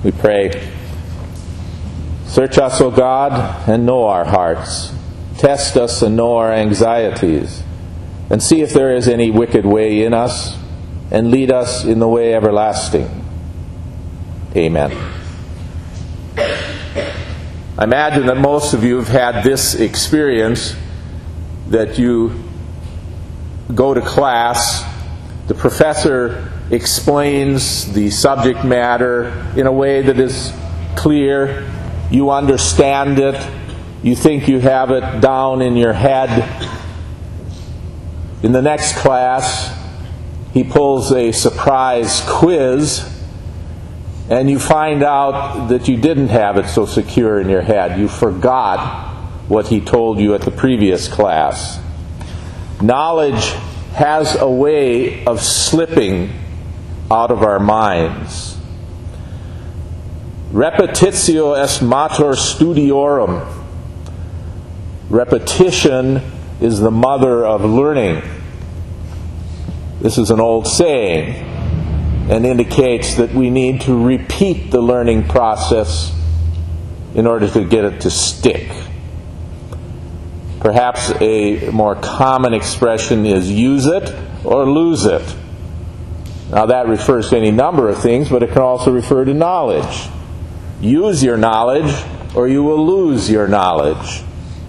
We pray. Search us, O God, and know our hearts. Test us and know our anxieties. And see if there is any wicked way in us, and lead us in the way everlasting. Amen. I imagine that most of you have had this experience, that you go to class, the professor explains the subject matter in a way that is clear, you understand it, you think you have it down in your head. In the next class, he pulls a surprise quiz, and you find out that you didn't have it so secure in your head. You forgot what he told you at the previous class. Knowledge has a way of slipping out of our minds. Repetitio est mater studiorum. Repetition is the mother of learning. This is an old saying, and indicates that we need to repeat the learning process in order to get it to stick. Perhaps a more common expression is use it or lose it. Now that refers to any number of things, but it can also refer to knowledge. Use your knowledge or you will lose your knowledge.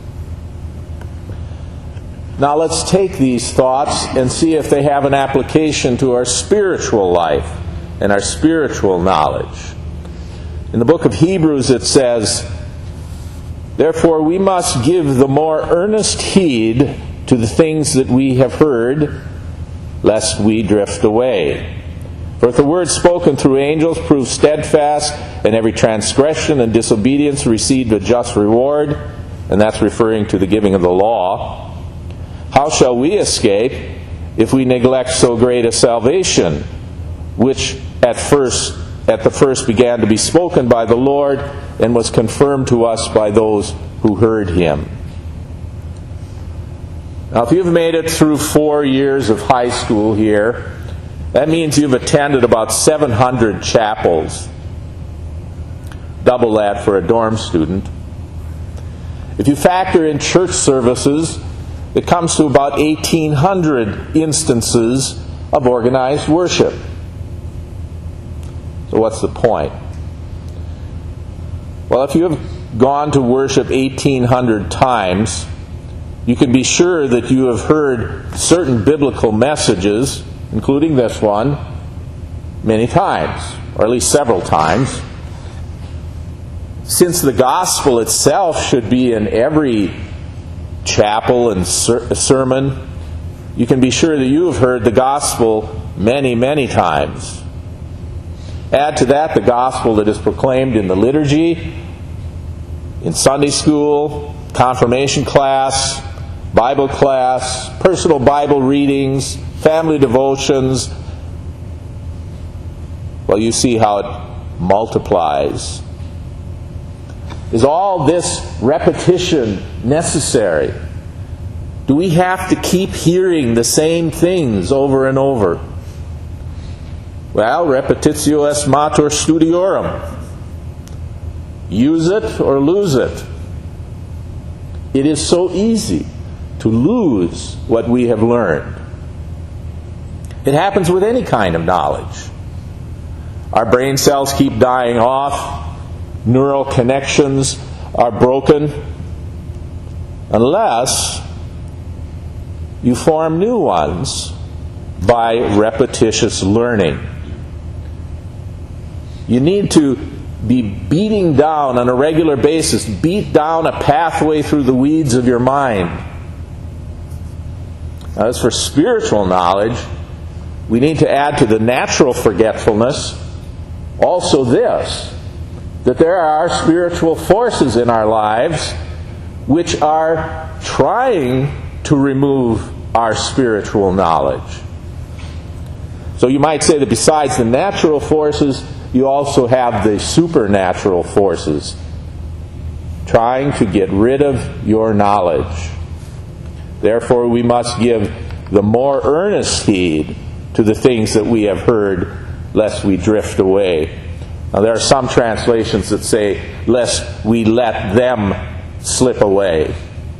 Now let's take these thoughts and see if they have an application to our spiritual life and our spiritual knowledge. In the book of Hebrews it says, "Therefore we must give the more earnest heed to the things that we have heard, lest we drift away. For if the word spoken through angels proved steadfast, and every transgression and disobedience received a just reward," and that's referring to the giving of the law, "how shall we escape if we neglect so great a salvation, which at the first began to be spoken by the Lord, and was confirmed to us by those who heard him?" Now, if you've made it through 4 years of high school here, that means you've attended about 700 chapels. Double that for a dorm student. If you factor in church services, it comes to about 1,800 instances of organized worship. So what's the point? Well, if you have gone to worship 1,800 times, you can be sure that you have heard certain biblical messages, including this one, many times, or at least several times. Since the gospel itself should be in every chapel and sermon, you can be sure that you have heard the gospel many, many times. Add to that the gospel that is proclaimed in the liturgy, in Sunday school, confirmation class, Bible class, personal Bible readings, family devotions. Well, you see how it multiplies. Is all this repetition necessary? Do we have to keep hearing the same things over and over? Well, repetitio est mater studiorum. Use it or lose it. It is so easy to lose what we have learned. It happens with any kind of knowledge. Our brain cells keep dying off. Neural connections are broken unless you form new ones by repetitious learning. You need to be beating down on a regular basis, beat down a pathway through the weeds of your mind. Now, as for spiritual knowledge, we need to add to the natural forgetfulness also this, that there are spiritual forces in our lives which are trying to remove our spiritual knowledge. So you might say that besides the natural forces, you also have the supernatural forces trying to get rid of your knowledge. Therefore, we must give the more earnest heed to the things that we have heard, lest we drift away. Now, there are some translations that say, lest we let them slip away.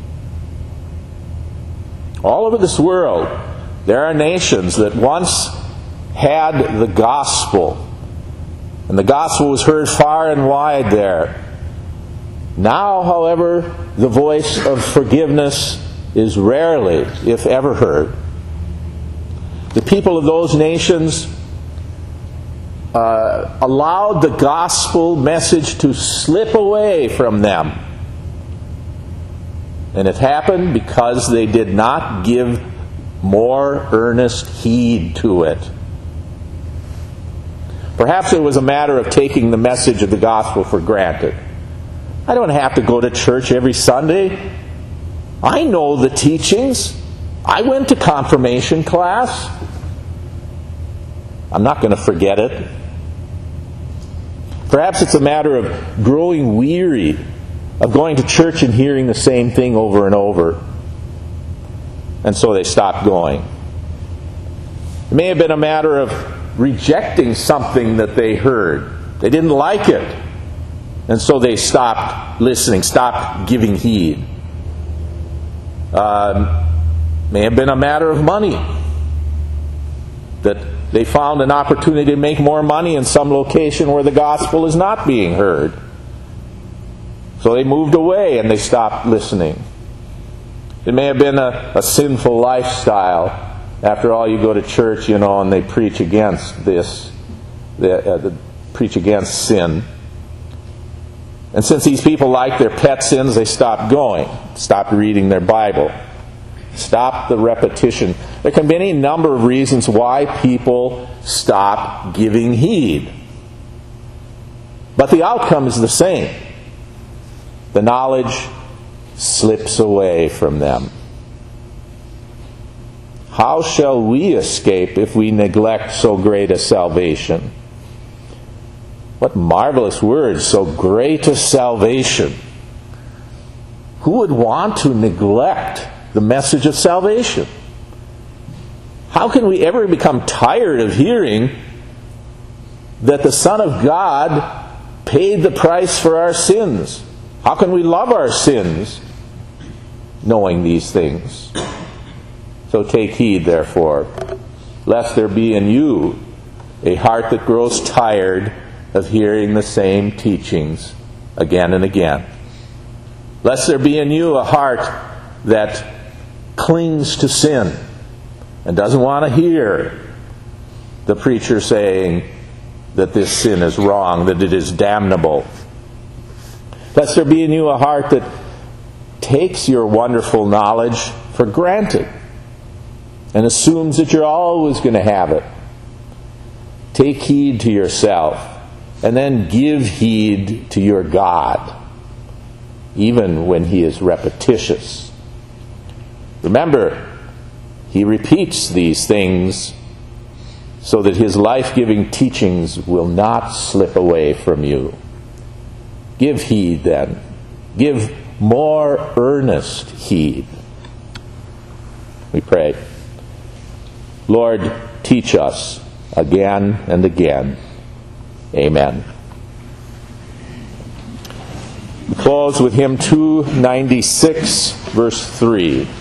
All over this world, there are nations that once had the gospel, and the gospel was heard far and wide there. Now, however, the voice of forgiveness is rarely, if ever, heard. The people of those nations allowed the gospel message to slip away from them. And it happened because they did not give more earnest heed to it. Perhaps it was a matter of taking the message of the gospel for granted. I don't have to go to church every Sunday. I know the teachings. I went to confirmation class. I'm not going to forget it. Perhaps it's a matter of growing weary of going to church and hearing the same thing over and over. And so they stopped going. It may have been a matter of rejecting something that they heard. They didn't like it. And so they stopped listening, stopped giving heed. May have been a matter of money. That they found an opportunity to make more money in some location where the gospel is not being heard. So they moved away and they stopped listening. It may have been a sinful lifestyle. After all, you go to church, and they preach against this. They preach against sin. And since these people like their pet sins, they stopped going, stopped reading their Bible, stopped the repetition. There can be any number of reasons why people stop giving heed. But the outcome is the same. The knowledge slips away from them. How shall we escape if we neglect so great a salvation? What marvelous words, so great a salvation. Who would want to neglect the message of salvation? How can we ever become tired of hearing that the Son of God paid the price for our sins? How can we love our sins knowing these things? So take heed, therefore, lest there be in you a heart that grows tired of hearing the same teachings again and again. Lest there be in you a heart that clings to sin and doesn't want to hear the preacher saying that this sin is wrong, that it is damnable. Lest there be in you a heart that takes your wonderful knowledge for granted and assumes that you're always going to have it. Take heed to yourself, and then give heed to your God, even when He is repetitious. Remember, He repeats these things so that His life-giving teachings will not slip away from you. Give heed then. Give more earnest heed. We pray. Lord, teach us again and again. Amen. We close with hymn 296, verse 3.